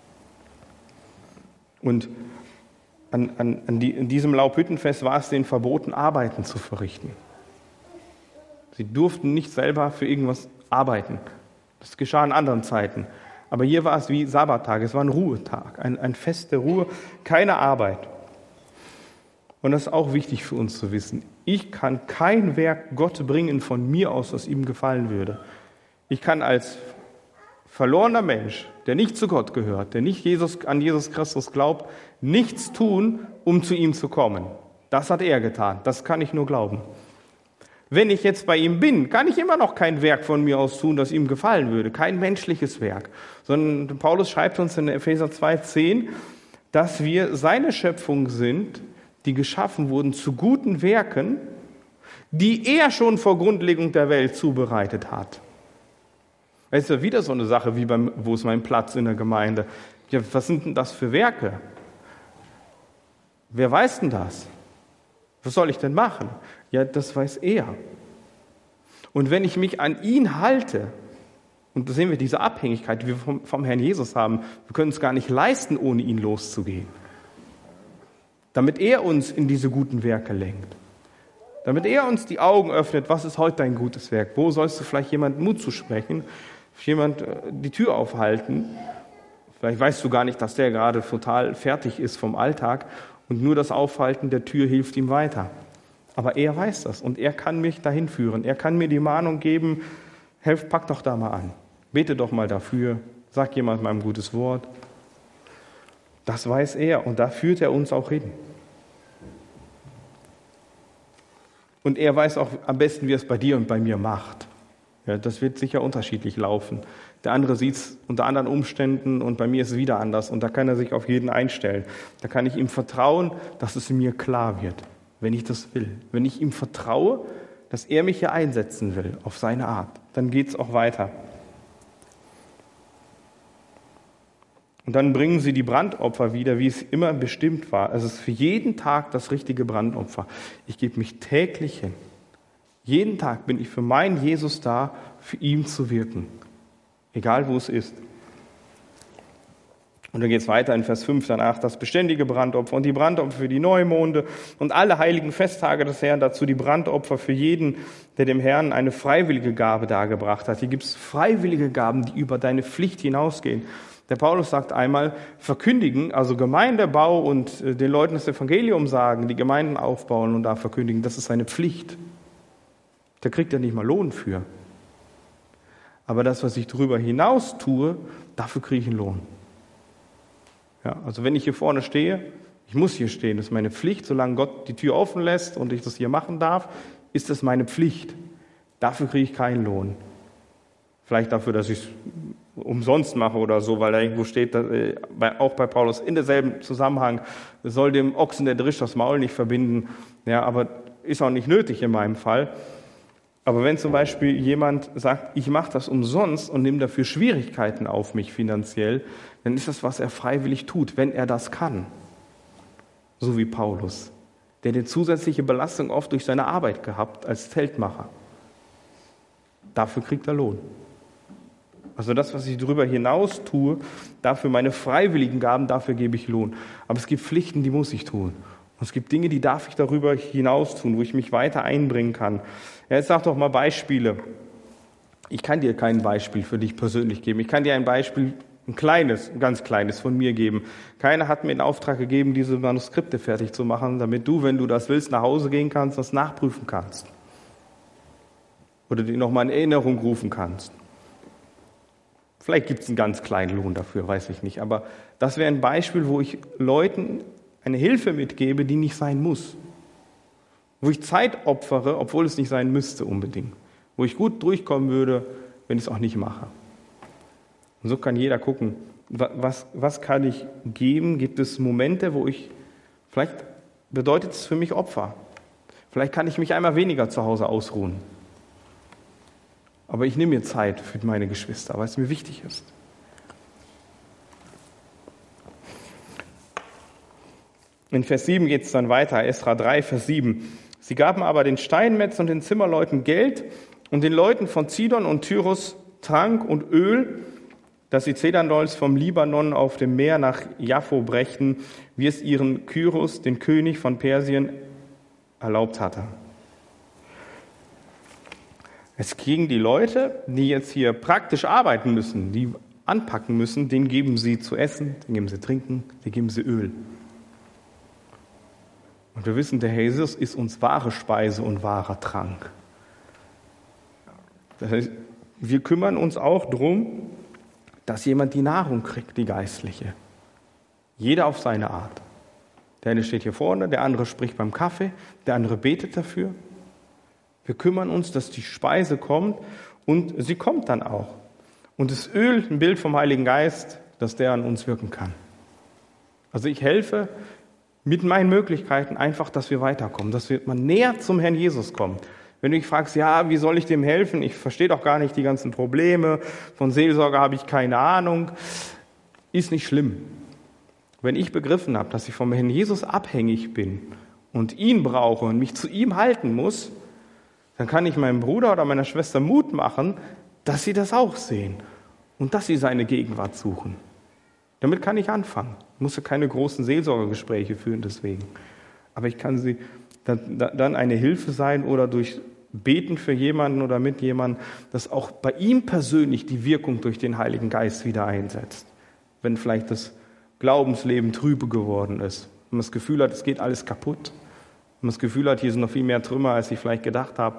Und an, an, an die, in diesem Laubhüttenfest war es denen verboten, Arbeiten zu verrichten. Sie durften nicht selber für irgendwas arbeiten. Das geschah in anderen Zeiten. Aber hier war es wie Sabbattag, es war ein Ruhetag, ein, ein Fest der Ruhe, keine Arbeit. Und das ist auch wichtig für uns zu wissen. Ich kann kein Werk Gott bringen von mir aus, das ihm gefallen würde. Ich kann als verlorener Mensch, der nicht zu Gott gehört, der nicht Jesus, an Jesus Christus glaubt, nichts tun, um zu ihm zu kommen. Das hat er getan. Das kann ich nur glauben. Wenn ich jetzt bei ihm bin, kann ich immer noch kein Werk von mir aus tun, das ihm gefallen würde. Kein menschliches Werk. Sondern Paulus schreibt uns in Epheser zwei zehn, dass wir seine Schöpfung sind, die geschaffen wurden zu guten Werken, die er schon vor Grundlegung der Welt zubereitet hat. Das ist ja wieder so eine Sache, wie beim, wo ist mein Platz in der Gemeinde? Ja, was sind denn das für Werke? Wer weiß denn das? Was soll ich denn machen? Ja, das weiß er. Und wenn ich mich an ihn halte, und da sehen wir diese Abhängigkeit, die wir vom, vom Herrn Jesus haben, wir können es gar nicht leisten, ohne ihn loszugehen. Damit er uns in diese guten Werke lenkt. Damit er uns die Augen öffnet, was ist heute dein gutes Werk? Wo sollst du vielleicht jemandem Mut zusprechen, jemand die Tür aufhalten? Vielleicht weißt du gar nicht, dass der gerade total fertig ist vom Alltag und nur das Aufhalten der Tür hilft ihm weiter. Aber er weiß das und er kann mich dahin führen. Er kann mir die Mahnung geben, helf, pack doch da mal an. Bete doch mal dafür, sag jemand mal ein gutes Wort. Das weiß er und da führt er uns auch hin. Und er weiß auch am besten, wie er es bei dir und bei mir macht. Ja, das wird sicher unterschiedlich laufen. Der andere sieht es unter anderen Umständen und bei mir ist es wieder anders. Und da kann er sich auf jeden einstellen. Da kann ich ihm vertrauen, dass es mir klar wird, wenn ich das will. Wenn ich ihm vertraue, dass er mich hier einsetzen will, auf seine Art, dann geht es auch weiter. Und dann bringen sie die Brandopfer wieder, wie es immer bestimmt war. Es ist für jeden Tag das richtige Brandopfer. Ich gebe mich täglich hin. Jeden Tag bin ich für meinen Jesus da, für ihn zu wirken. Egal, wo es ist. Und dann geht es weiter in Vers fünf danach, das beständige Brandopfer und die Brandopfer für die Neumonde und alle heiligen Festtage des Herrn, dazu die Brandopfer für jeden, der dem Herrn eine freiwillige Gabe dargebracht hat. Hier gibt es freiwillige Gaben, die über deine Pflicht hinausgehen. Der Paulus sagt einmal, verkündigen, also Gemeindebau und den Leuten das Evangelium sagen, die Gemeinden aufbauen und da verkündigen, das ist seine Pflicht. Da kriegt er nicht mal Lohn für. Aber das, was ich darüber hinaus tue, dafür kriege ich einen Lohn. Ja, also wenn ich hier vorne stehe, ich muss hier stehen, das ist meine Pflicht, solange Gott die Tür offen lässt und ich das hier machen darf, ist das meine Pflicht. Dafür kriege ich keinen Lohn. Vielleicht dafür, dass ich es umsonst mache oder so, weil da irgendwo steht, dass, äh, bei, auch bei Paulus in derselben Zusammenhang, soll dem Ochsen der Drisch das Maul nicht verbinden. Ja, aber ist auch nicht nötig in meinem Fall. Aber wenn zum Beispiel jemand sagt, ich mache das umsonst und nehme dafür Schwierigkeiten auf mich finanziell, dann ist das, was er freiwillig tut, wenn er das kann. So wie Paulus, der eine zusätzliche Belastung oft durch seine Arbeit gehabt als Zeltmacher. Dafür kriegt er Lohn. Also das, was ich darüber hinaus tue, dafür meine freiwilligen Gaben, dafür gebe ich Lohn. Aber es gibt Pflichten, die muss ich tun. Und es gibt Dinge, die darf ich darüber hinaus tun, wo ich mich weiter einbringen kann. Ja, jetzt sag doch mal Beispiele. Ich kann dir kein Beispiel für dich persönlich geben. Ich kann dir ein Beispiel, ein kleines, ein ganz kleines von mir geben. Keiner hat mir in Auftrag gegeben, diese Manuskripte fertig zu machen, damit du, wenn du das willst, nach Hause gehen kannst, das nachprüfen kannst. Oder die nochmal in Erinnerung rufen kannst. Vielleicht gibt es einen ganz kleinen Lohn dafür, weiß ich nicht. Aber das wäre ein Beispiel, wo ich Leuten eine Hilfe mitgebe, die nicht sein muss. Wo ich Zeit opfere, obwohl es nicht sein müsste unbedingt. Wo ich gut durchkommen würde, wenn ich es auch nicht mache. Und so kann jeder gucken, was, was kann ich geben? Gibt es Momente, wo ich, vielleicht bedeutet es für mich Opfer. Vielleicht kann ich mich einmal weniger zu Hause ausruhen. Aber ich nehme mir Zeit für meine Geschwister, weil es mir wichtig ist. In Vers sieben geht es dann weiter, Esra drei, Vers sieben. Sie gaben aber den Steinmetz und den Zimmerleuten Geld und den Leuten von Zidon und Tyrus Trank und Öl, dass sie Zedernholz vom Libanon auf dem Meer nach Jaffo brächten, wie es ihren Kyros, den König von Persien, erlaubt hatte. Es gegen die Leute, die jetzt hier praktisch arbeiten müssen, die anpacken müssen, denen geben sie zu essen, denen geben sie trinken, denen geben sie Öl. Und wir wissen, der Herr Jesus ist uns wahre Speise und wahrer Trank. Das heißt, wir kümmern uns auch darum, dass jemand die Nahrung kriegt, die geistliche. Jeder auf seine Art. Der eine steht hier vorne, der andere spricht beim Kaffee, der andere betet dafür. Wir kümmern uns, dass die Speise kommt und sie kommt dann auch. Und das Öl, ein Bild vom Heiligen Geist, dass der an uns wirken kann. Also ich helfe mit meinen Möglichkeiten einfach, dass wir weiterkommen, dass wir mal näher zum Herrn Jesus kommen. Wenn du dich fragst, ja, wie soll ich dem helfen? Ich verstehe doch gar nicht die ganzen Probleme. Von Seelsorge habe ich keine Ahnung. Ist nicht schlimm. Wenn ich begriffen habe, dass ich vom Herrn Jesus abhängig bin und ihn brauche und mich zu ihm halten muss, dann kann ich meinem Bruder oder meiner Schwester Mut machen, dass sie das auch sehen und dass sie seine Gegenwart suchen. Damit kann ich anfangen. Ich muss ja keine großen Seelsorgegespräche führen deswegen. Aber ich kann sie dann, dann eine Hilfe sein oder durch Beten für jemanden oder mit jemandem, dass auch bei ihm persönlich die Wirkung durch den Heiligen Geist wieder einsetzt. Wenn vielleicht das Glaubensleben trübe geworden ist. Wenn man das Gefühl hat, es geht alles kaputt. Wenn man das Gefühl hat, hier sind noch viel mehr Trümmer, als ich vielleicht gedacht habe.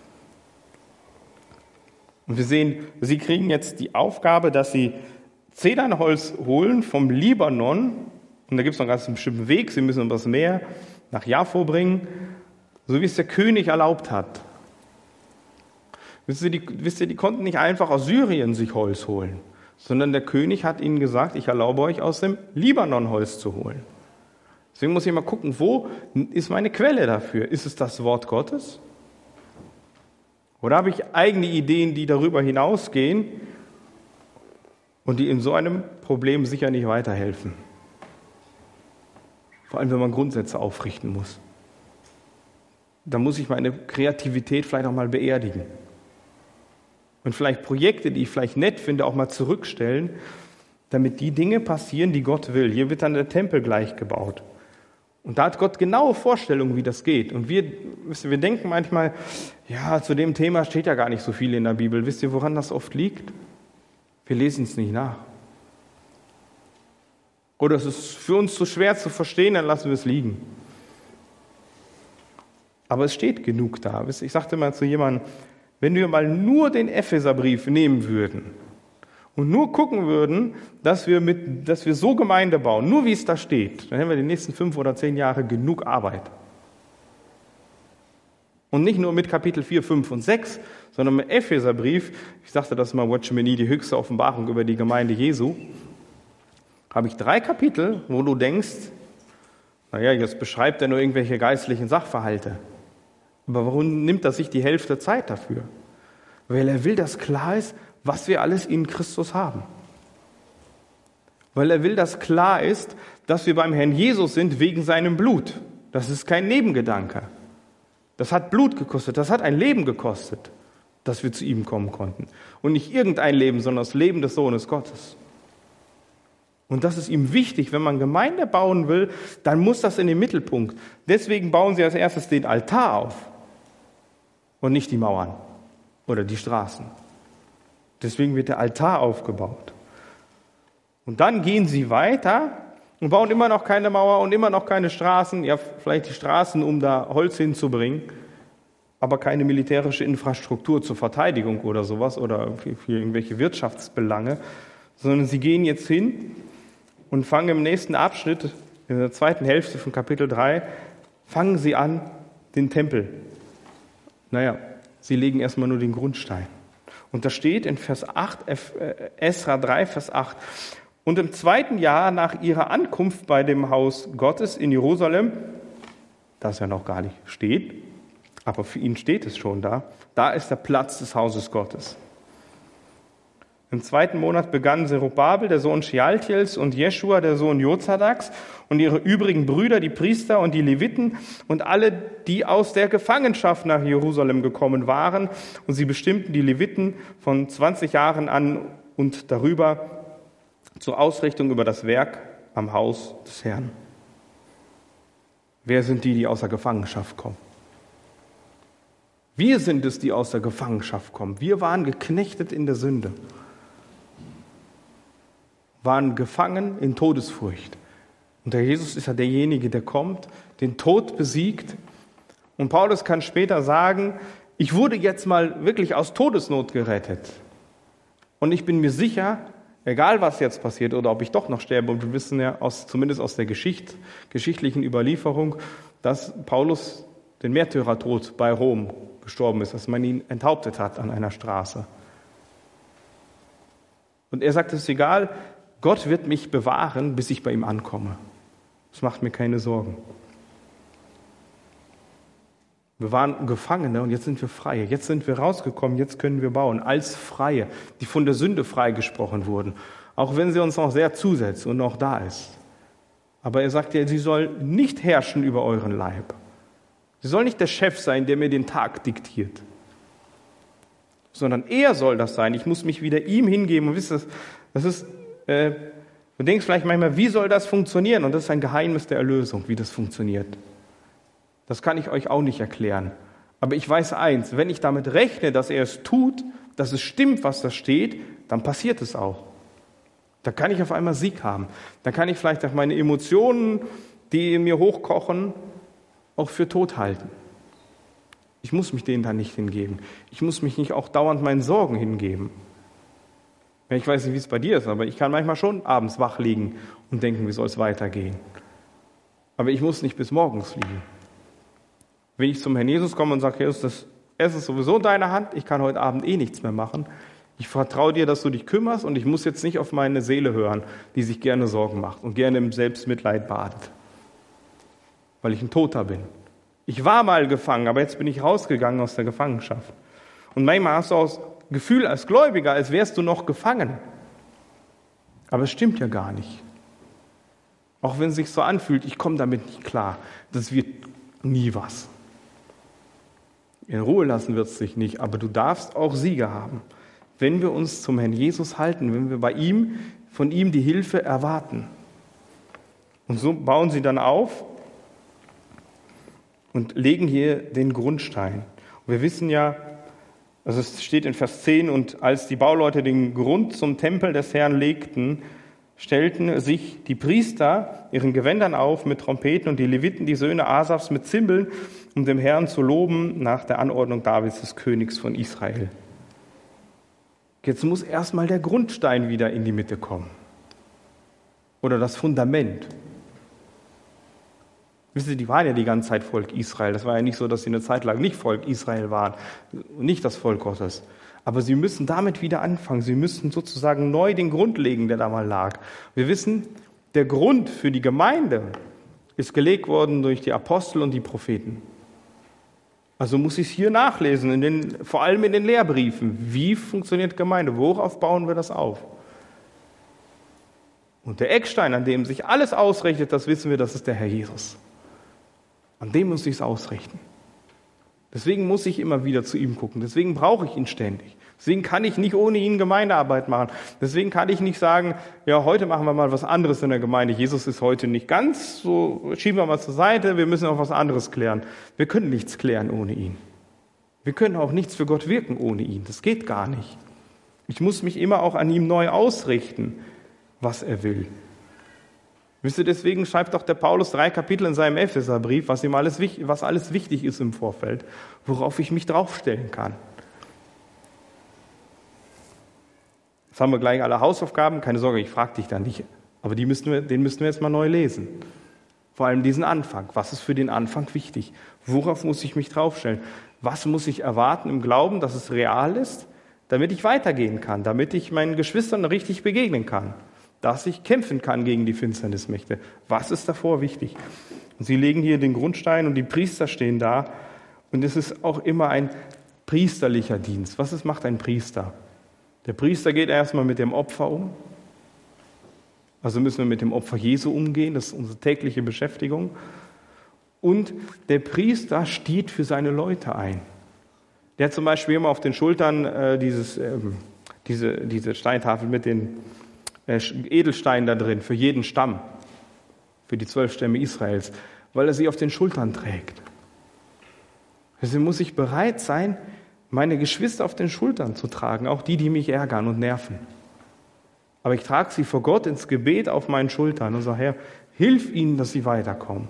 Und wir sehen, sie kriegen jetzt die Aufgabe, dass sie Zedernholz holen vom Libanon. Und da gibt es noch einen ganz bestimmten Weg. Sie müssen übers Meer nach Jaffo bringen, so wie es der König erlaubt hat. Wisst ihr, die, wisst ihr, die konnten nicht einfach aus Syrien sich Holz holen, sondern der König hat ihnen gesagt, ich erlaube euch aus dem Libanon Holz zu holen. Deswegen muss ich mal gucken, wo ist meine Quelle dafür? Ist es das Wort Gottes? Oder habe ich eigene Ideen, die darüber hinausgehen und die in so einem Problem sicher nicht weiterhelfen? Vor allem, wenn man Grundsätze aufrichten muss. Da muss ich meine Kreativität vielleicht auch mal beerdigen. Und vielleicht Projekte, die ich vielleicht nett finde, auch mal zurückstellen, damit die Dinge passieren, die Gott will. Hier wird dann der Tempel gleich gebaut. Und da hat Gott genaue Vorstellungen, wie das geht. Und wir, wisst ihr, wir denken manchmal, ja, zu dem Thema steht ja gar nicht so viel in der Bibel. Wisst ihr, woran das oft liegt? Wir lesen es nicht nach. Oder es ist für uns zu schwer zu verstehen, dann lassen wir es liegen. Aber es steht genug da. Ich sagte mal zu jemandem, wenn wir mal nur den Epheserbrief nehmen würden und nur gucken würden, dass wir, mit, dass wir so Gemeinde bauen, nur wie es da steht, dann hätten wir die nächsten fünf oder zehn Jahre genug Arbeit. Und nicht nur mit Kapitel vier, fünf und sechs, sondern mit Epheserbrief, ich sagte das mal, Watch Me Nie, die höchste Offenbarung über die Gemeinde Jesu, habe ich drei Kapitel, wo du denkst, naja, jetzt beschreibt er nur irgendwelche geistlichen Sachverhalte. Aber warum nimmt er sich die Hälfte Zeit dafür? Weil er will, dass klar ist, was wir alles in Christus haben. Weil er will, dass klar ist, dass wir beim Herrn Jesus sind wegen seinem Blut. Das ist kein Nebengedanke. Das hat Blut gekostet, das hat ein Leben gekostet, dass wir zu ihm kommen konnten. Und nicht irgendein Leben, sondern das Leben des Sohnes Gottes. Und das ist ihm wichtig. Wenn man Gemeinde bauen will, dann muss das in den Mittelpunkt. Deswegen bauen sie als erstes den Altar auf und nicht die Mauern oder die Straßen. Deswegen wird der Altar aufgebaut. Und dann gehen sie weiter und bauen immer noch keine Mauer und immer noch keine Straßen. Ja, vielleicht die Straßen, um da Holz hinzubringen, aber keine militärische Infrastruktur zur Verteidigung oder sowas oder für, für irgendwelche Wirtschaftsbelange, sondern sie gehen jetzt hin und fangen im nächsten Abschnitt, in der zweiten Hälfte von Kapitel drei, fangen sie an, den Tempel. Naja, sie legen erstmal nur den Grundstein. Und da steht in Vers acht, Esra drei, Vers acht, und im zweiten Jahr nach ihrer Ankunft bei dem Haus Gottes in Jerusalem, das ja noch gar nicht steht, aber für ihn steht es schon da, da ist der Platz des Hauses Gottes. Im zweiten Monat begannen Zerubabel, der Sohn Shealtiels, und Jeschua, der Sohn Jozadaks, und ihre übrigen Brüder, die Priester und die Leviten, und alle, die aus der Gefangenschaft nach Jerusalem gekommen waren. Und sie bestimmten die Leviten von zwanzig Jahren an und darüber zur Ausrichtung über das Werk am Haus des Herrn. Wer sind die, die aus der Gefangenschaft kommen? Wir sind es, die aus der Gefangenschaft kommen. Wir waren geknechtet in der Sünde, waren gefangen in Todesfurcht. Und der Jesus ist ja derjenige, der kommt, den Tod besiegt. Und Paulus kann später sagen, ich wurde jetzt mal wirklich aus Todesnot gerettet. Und ich bin mir sicher, egal was jetzt passiert oder ob ich doch noch sterbe, und wir wissen ja aus, zumindest aus der Geschichte, geschichtlichen Überlieferung, dass Paulus den Märtyrertod bei Rom gestorben ist, dass man ihn enthauptet hat an einer Straße. Und er sagt, es ist egal, Gott wird mich bewahren, bis ich bei ihm ankomme. Das macht mir keine Sorgen. Wir waren Gefangene und jetzt sind wir Freie. Jetzt sind wir rausgekommen, jetzt können wir bauen. Als Freie, die von der Sünde freigesprochen wurden. Auch wenn sie uns noch sehr zusetzt und noch da ist. Aber er sagt ja, sie soll nicht herrschen über euren Leib. Sie soll nicht der Chef sein, der mir den Tag diktiert. Sondern er soll das sein. Ich muss mich wieder ihm hingeben. Und wisst ihr, das ist, äh, du denkst vielleicht manchmal, wie soll das funktionieren? Und das ist ein Geheimnis der Erlösung, wie das funktioniert. Das kann ich euch auch nicht erklären. Aber ich weiß eins, wenn ich damit rechne, dass er es tut, dass es stimmt, was da steht, dann passiert es auch. Da kann ich auf einmal Sieg haben. Da kann ich vielleicht auch meine Emotionen, die in mir hochkochen, auch für tot halten. Ich muss mich denen dann nicht hingeben. Ich muss mich nicht auch dauernd meinen Sorgen hingeben. Ich weiß nicht, wie es bei dir ist, aber ich kann manchmal schon abends wach liegen und denken, wie soll es weitergehen. Aber ich muss nicht bis morgens liegen. Wenn ich zum Herrn Jesus komme und sage, Jesus, das Essen ist sowieso in deiner Hand, ich kann heute Abend eh nichts mehr machen. Ich vertraue dir, dass du dich kümmerst und ich muss jetzt nicht auf meine Seele hören, die sich gerne Sorgen macht und gerne im Selbstmitleid badet, weil ich ein Toter bin. Ich war mal gefangen, aber jetzt bin ich rausgegangen aus der Gefangenschaft. Und manchmal hast du auch das Gefühl als Gläubiger, als wärst du noch gefangen. Aber es stimmt ja gar nicht. Auch wenn es sich so anfühlt, ich komme damit nicht klar. Das wird nie was. In Ruhe lassen wird es sich nicht, aber du darfst auch Siege haben, wenn wir uns zum Herrn Jesus halten, wenn wir bei ihm, von ihm die Hilfe erwarten. Und so bauen sie dann auf und legen hier den Grundstein. Und wir wissen ja, also es steht in Vers zehn, und als die Bauleute den Grund zum Tempel des Herrn legten, stellten sich die Priester ihren Gewändern auf mit Trompeten und die Leviten, die Söhne Asafs, mit Zimbeln, um dem Herrn zu loben nach der Anordnung Davids, des Königs von Israel. Jetzt muss erstmal der Grundstein wieder in die Mitte kommen. Oder das Fundament. Wissen Sie, die waren ja die ganze Zeit Volk Israel. Das war ja nicht so, dass sie eine Zeit lang nicht Volk Israel waren und nicht das Volk Gottes. Aber sie müssen damit wieder anfangen. Sie müssen sozusagen neu den Grund legen, der da mal lag. Wir wissen, der Grund für die Gemeinde ist gelegt worden durch die Apostel und die Propheten. Also muss ich es hier nachlesen, in den, vor allem in den Lehrbriefen. Wie funktioniert Gemeinde? Worauf bauen wir das auf? Und der Eckstein, an dem sich alles ausrichtet, das wissen wir, das ist der Herr Jesus. An dem muss ich es ausrichten. Deswegen muss ich immer wieder zu ihm gucken. Deswegen brauche ich ihn ständig. Deswegen kann ich nicht ohne ihn Gemeindearbeit machen. Deswegen kann ich nicht sagen, ja, heute machen wir mal was anderes in der Gemeinde. Jesus ist heute nicht ganz, so schieben wir mal zur Seite, wir müssen auch was anderes klären. Wir können nichts klären ohne ihn. Wir können auch nichts für Gott wirken ohne ihn. Das geht gar nicht. Ich muss mich immer auch an ihm neu ausrichten, was er will. Wisst ihr, deswegen schreibt doch der Paulus drei Kapitel in seinem Epheserbrief, was ihm alles, was alles wichtig ist im Vorfeld, worauf ich mich draufstellen kann. Jetzt haben wir gleich alle Hausaufgaben, keine Sorge, ich frage dich da nicht, aber die müssten wir, den müssten wir jetzt mal neu lesen. Vor allem diesen Anfang. Was ist für den Anfang wichtig? Worauf muss ich mich draufstellen? Was muss ich erwarten im Glauben, dass es real ist, damit ich weitergehen kann, damit ich meinen Geschwistern richtig begegnen kann, dass ich kämpfen kann gegen die Finsternismächte. Was ist davor wichtig? Und sie legen hier den Grundstein und die Priester stehen da. Und es ist auch immer ein priesterlicher Dienst. Was ist, macht ein Priester? Der Priester geht erstmal mit dem Opfer um. Also müssen wir mit dem Opfer Jesu umgehen. Das ist unsere tägliche Beschäftigung. Und der Priester steht für seine Leute ein. Der hat zum Beispiel immer auf den Schultern äh, dieses, ähm, diese, diese Steintafel mit den Edelstein da drin, für jeden Stamm, für die zwölf Stämme Israels, weil er sie auf den Schultern trägt. Deswegen muss ich bereit sein, meine Geschwister auf den Schultern zu tragen, auch die, die mich ärgern und nerven. Aber ich trage sie vor Gott ins Gebet auf meinen Schultern und sage, Herr, hilf ihnen, dass sie weiterkommen.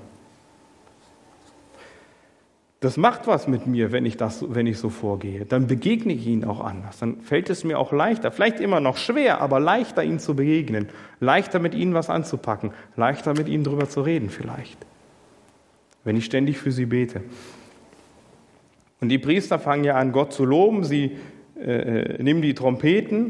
Das macht was mit mir, wenn ich, das, wenn ich so vorgehe. Dann begegne ich ihnen auch anders. Dann fällt es mir auch leichter, vielleicht immer noch schwer, aber leichter, ihnen zu begegnen. Leichter, mit ihnen was anzupacken. Leichter, mit ihnen drüber zu reden vielleicht. Wenn ich ständig für sie bete. Und die Priester fangen ja an, Gott zu loben. Sie äh, nehmen die Trompeten.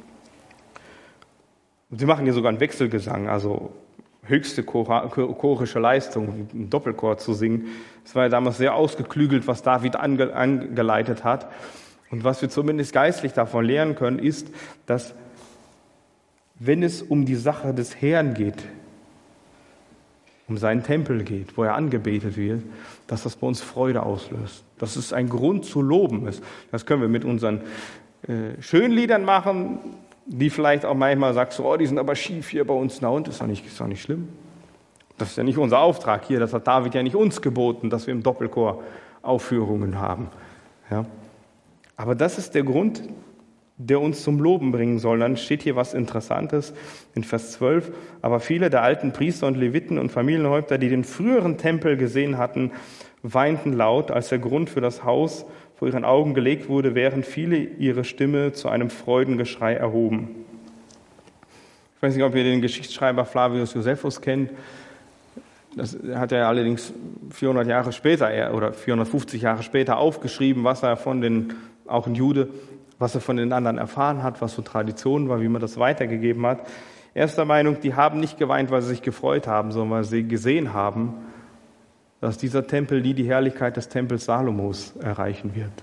Und sie machen hier sogar einen Wechselgesang, also höchste chorische Leistung, einen Doppelchor zu singen. Es war ja damals sehr ausgeklügelt, was David ange, angeleitet hat. Und was wir zumindest geistlich davon lernen können, ist, dass wenn es um die Sache des Herrn geht, um seinen Tempel geht, wo er angebetet wird, dass das bei uns Freude auslöst. Dass es ein Grund zu loben ist. Das können wir mit unseren äh, schönen Liedern machen, die vielleicht auch manchmal sagst, oh, die sind aber schief hier bei uns. Na und, ist doch nicht, ist doch nicht schlimm. Das ist ja nicht unser Auftrag hier. Das hat David ja nicht uns geboten, dass wir im Doppelchor Aufführungen haben. Ja. Aber das ist der Grund, der uns zum Loben bringen soll. Dann steht hier was Interessantes in Vers zwölf. Aber viele der alten Priester und Leviten und Familienhäupter, die den früheren Tempel gesehen hatten, weinten laut, als der Grund für das Haus vor ihren Augen gelegt wurde, während viele ihre Stimme zu einem Freudengeschrei erhoben. Ich weiß nicht, ob ihr den Geschichtsschreiber Flavius Josephus kennt. Das hat er allerdings vierhundert Jahre später oder vierhundertfünfzig Jahre später aufgeschrieben, was er von den, auch ein Jude, was er von den anderen erfahren hat, was so Tradition war, wie man das weitergegeben hat. Er ist der Meinung, die haben nicht geweint, weil sie sich gefreut haben, sondern weil sie gesehen haben, dass dieser Tempel nie die Herrlichkeit des Tempels Salomos erreichen wird.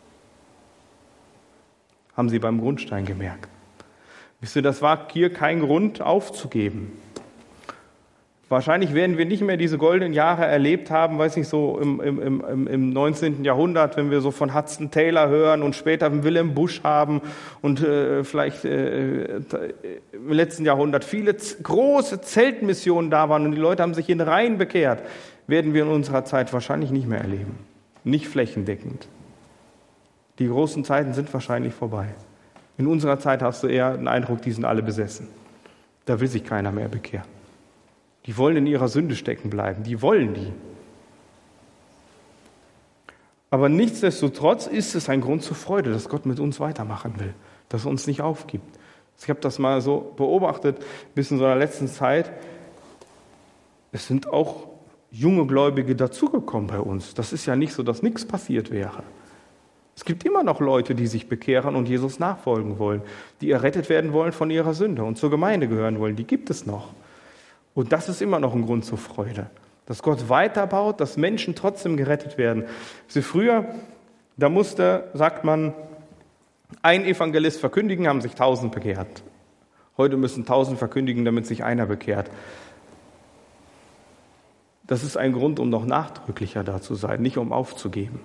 Haben sie beim Grundstein gemerkt. Wisst ihr, das war hier kein Grund aufzugeben. Wahrscheinlich werden wir nicht mehr diese goldenen Jahre erlebt haben, weiß nicht, so im, im, im, im neunzehnten Jahrhundert, wenn wir so von Hudson Taylor hören und später Wilhelm Busch haben und äh, vielleicht äh, im letzten Jahrhundert viele z- große Zeltmissionen da waren und die Leute haben sich in Reihen bekehrt, werden wir in unserer Zeit wahrscheinlich nicht mehr erleben. Nicht flächendeckend. Die großen Zeiten sind wahrscheinlich vorbei. In unserer Zeit hast du eher den Eindruck, die sind alle besessen. Da will sich keiner mehr bekehren. Die wollen in ihrer Sünde stecken bleiben. Die wollen die. Aber nichtsdestotrotz ist es ein Grund zur Freude, dass Gott mit uns weitermachen will. dass er uns nicht aufgibt. Ich habe das mal so beobachtet, bis in so einer letzten Zeit. Es sind auch junge Gläubige dazugekommen bei uns. Das ist ja nicht so, dass nichts passiert wäre. Es gibt immer noch Leute, die sich bekehren und Jesus nachfolgen wollen, die errettet werden wollen von ihrer Sünde und zur Gemeinde gehören wollen. Die gibt es noch. Und das ist immer noch ein Grund zur Freude. Dass Gott weiterbaut, dass Menschen trotzdem gerettet werden. Sie früher, da musste, sagt man, ein Evangelist verkündigen, haben sich tausend bekehrt. Heute müssen tausend verkündigen, damit sich einer bekehrt. Das ist ein Grund, um noch nachdrücklicher da zu sein, nicht um aufzugeben.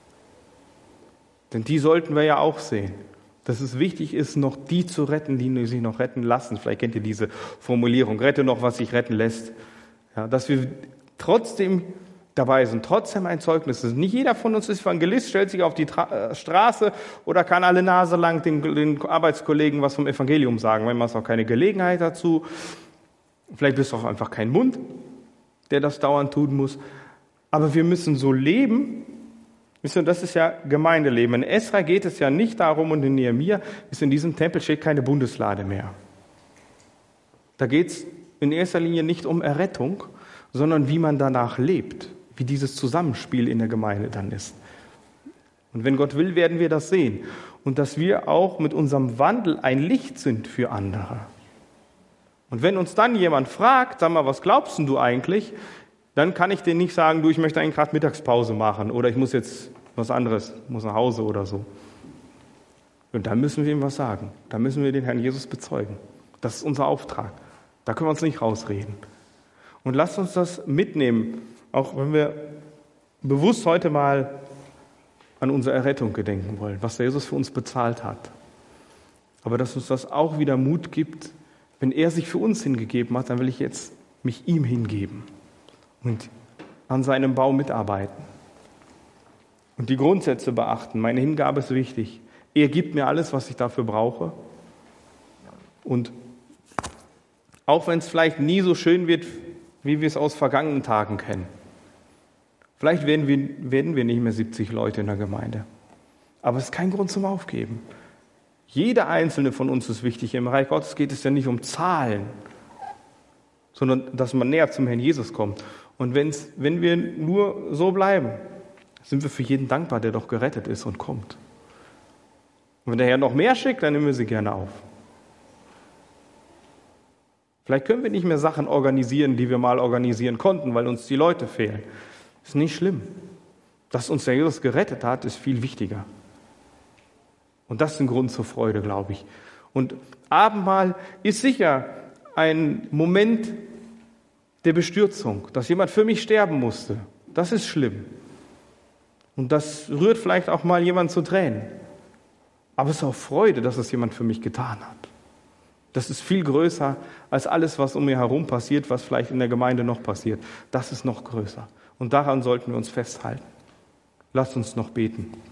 Denn die sollten wir ja auch sehen, dass es wichtig ist, noch die zu retten, die sich noch retten lassen. Vielleicht kennt ihr diese Formulierung, rette noch, was sich retten lässt. Ja, dass wir trotzdem dabei sind, trotzdem ein Zeugnis ist. Nicht jeder von uns ist Evangelist, stellt sich auf die Tra- Straße oder kann alle Nase lang den, den Arbeitskollegen was vom Evangelium sagen. Manchmal ist auch keine Gelegenheit dazu. Vielleicht bist du auch einfach kein Mund, der das dauernd tun muss. Aber wir müssen so leben. Wisst ihr, das ist ja Gemeindeleben. In Esra geht es ja nicht darum, und in Nehemia ist in diesem Tempel steht keine Bundeslade mehr. Da geht es in erster Linie nicht um Errettung, sondern wie man danach lebt, wie dieses Zusammenspiel in der Gemeinde dann ist. Und wenn Gott will, werden wir das sehen. Und dass wir auch mit unserem Wandel ein Licht sind für andere. Und wenn uns dann jemand fragt, sag mal, was glaubst du eigentlich? Dann kann ich denen nicht sagen, du, ich möchte eigentlich gerade Mittagspause machen oder ich muss jetzt was anderes, muss nach Hause oder so. Und dann müssen wir ihm was sagen. Da müssen wir den Herrn Jesus bezeugen. Das ist unser Auftrag. Da können wir uns nicht rausreden. Und lasst uns das mitnehmen, auch wenn wir bewusst heute mal an unsere Errettung gedenken wollen, was der Jesus für uns bezahlt hat. Aber dass uns das auch wieder Mut gibt, wenn er sich für uns hingegeben hat, dann will ich jetzt mich ihm hingeben und an seinem Bau mitarbeiten. Und die Grundsätze beachten. Meine Hingabe ist wichtig. Er gibt mir alles, was ich dafür brauche. Und auch wenn es vielleicht nie so schön wird, wie wir es aus vergangenen Tagen kennen. Vielleicht werden wir, werden wir nicht mehr siebzig Leute in der Gemeinde. Aber es ist kein Grund zum Aufgeben. Jeder einzelne von uns ist wichtig. Im Reich Gottes geht es ja nicht um Zahlen, sondern dass man näher zum Herrn Jesus kommt. Und wenn's, wenn wir nur so bleiben, sind wir für jeden dankbar, der doch gerettet ist und kommt. Und wenn der Herr noch mehr schickt, dann nehmen wir sie gerne auf. Vielleicht können wir nicht mehr Sachen organisieren, die wir mal organisieren konnten, weil uns die Leute fehlen. Ist nicht schlimm. Dass uns der Jesus gerettet hat, ist viel wichtiger. Und das ist ein Grund zur Freude, glaube ich. Und Abendmahl ist sicher ein Moment der Bestürzung, dass jemand für mich sterben musste. Das ist schlimm. Und das rührt vielleicht auch mal jemand zu Tränen. Aber es ist auch Freude, dass es jemand für mich getan hat. Das ist viel größer als alles, was um mir herum passiert, was vielleicht in der Gemeinde noch passiert. Das ist noch größer. Und daran sollten wir uns festhalten. Lasst uns noch beten.